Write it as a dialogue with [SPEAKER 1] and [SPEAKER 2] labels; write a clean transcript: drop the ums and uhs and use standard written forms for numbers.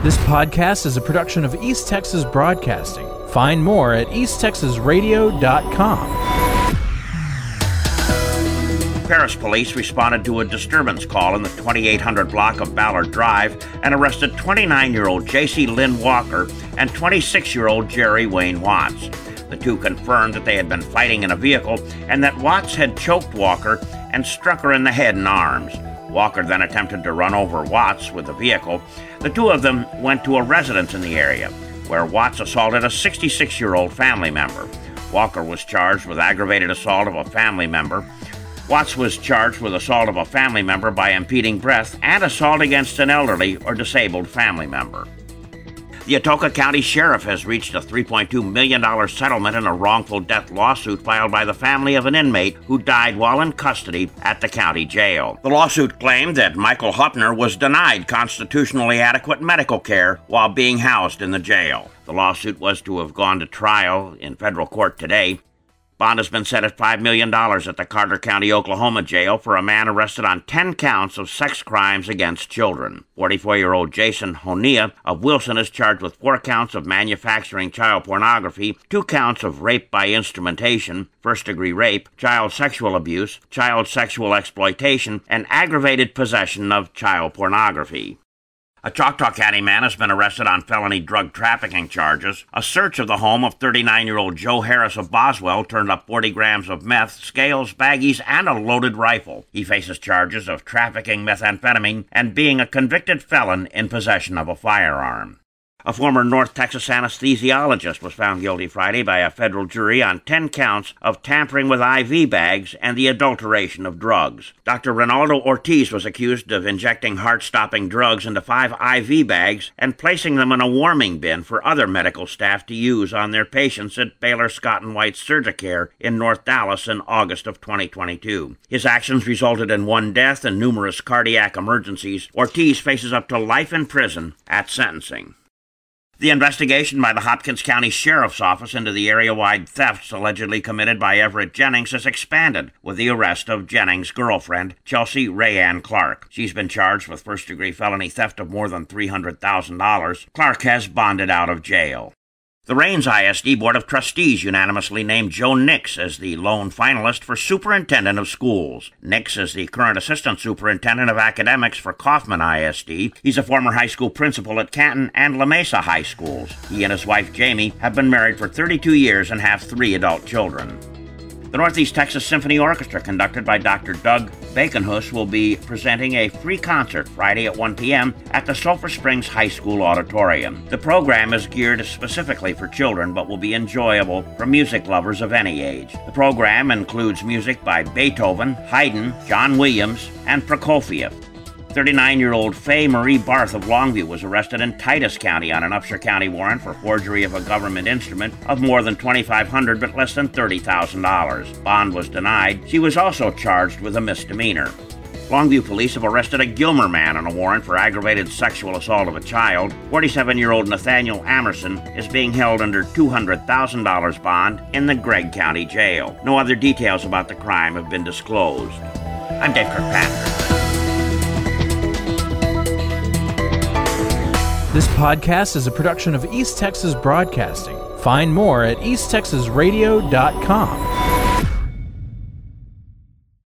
[SPEAKER 1] This podcast is a production of East Texas Broadcasting. Find more at easttexasradio.com.
[SPEAKER 2] Paris police responded to a disturbance call in the 2800 block of Ballard Drive and arrested 29-year-old J.C. Lynn Walker and 26-year-old Jerry Wayne Watts. The two confirmed that they had been fighting in a vehicle and that Watts had choked Walker and struck her in the head and arms. Walker then attempted to run over Watts with the vehicle. The two of them went to a residence in the area, where Watts assaulted a 66-year-old family member. Walker was charged with aggravated assault of a family member. Watts was charged with assault of a family member by impeding breath and assault against an elderly or disabled family member. The Atoka County Sheriff has reached a $3.2 million settlement in a wrongful death lawsuit filed by the family of an inmate who died while in custody at the county jail. The lawsuit claimed that Michael Huppner was denied constitutionally adequate medical care while being housed in the jail. The lawsuit was to have gone to trial in federal court today. Bond has been set at $5 million at the Carter County, Oklahoma jail for a man arrested on 10 counts of sex crimes against children. 44-year-old Jason Honea of Wilson is charged with 4 counts of manufacturing child pornography, 2 counts of rape by instrumentation, first-degree rape, child sexual abuse, child sexual exploitation, and aggravated possession of child pornography. A Choctaw County man has been arrested on felony drug trafficking charges. A search of the home of 39-year-old Joe Harris of Boswell turned up 40 grams of meth, scales, baggies, and a loaded rifle. He faces charges of trafficking methamphetamine and being a convicted felon in possession of a firearm. A former North Texas anesthesiologist was found guilty Friday by a federal jury on 10 counts of tampering with IV bags and the adulteration of drugs. Dr. Ronaldo Ortiz was accused of injecting heart-stopping drugs into 5 IV bags and placing them in a warming bin for other medical staff to use on their patients at Baylor Scott & White Surgicare in North Dallas in August of 2022. His actions resulted in 1 death and numerous cardiac emergencies. Ortiz faces up to life in prison at sentencing. The investigation by the Hopkins County Sheriff's Office into the area-wide thefts allegedly committed by Everett Jennings has expanded with the arrest of Jennings' girlfriend, Chelsea Rayanne Clark. She's been charged with first-degree felony theft of more than $300,000. Clark has bonded out of jail. The Rains ISD Board of Trustees unanimously named Joe Nix as the lone finalist for Superintendent of Schools. Nix is the current Assistant Superintendent of Academics for Kaufman ISD. He's a former high school principal at Canton and La Mesa High Schools. He and his wife, Jamie, have been married for 32 years and have 3 adult children. The Northeast Texas Symphony Orchestra, conducted by Dr. Doug Baconhus, will be presenting a free concert Friday at 1 p.m. at the Sulphur Springs High School Auditorium. The program is geared specifically for children, but will be enjoyable for music lovers of any age. The program includes music by Beethoven, Haydn, John Williams, and Prokofiev. 39-year-old Faye Marie Barth of Longview was arrested in Titus County on an Upshur County warrant for forgery of a government instrument of more than $2,500 but less than $30,000. Bond was denied. She was also charged with a misdemeanor. Longview police have arrested a Gilmer man on a warrant for aggravated sexual assault of a child. 47-year-old Nathaniel Amerson is being held under $200,000 bond in the Gregg County Jail. No other details about the crime have been disclosed. I'm Dave Kirkpatrick.
[SPEAKER 1] This podcast is a production of East Texas Broadcasting. Find more at easttexasradio.com.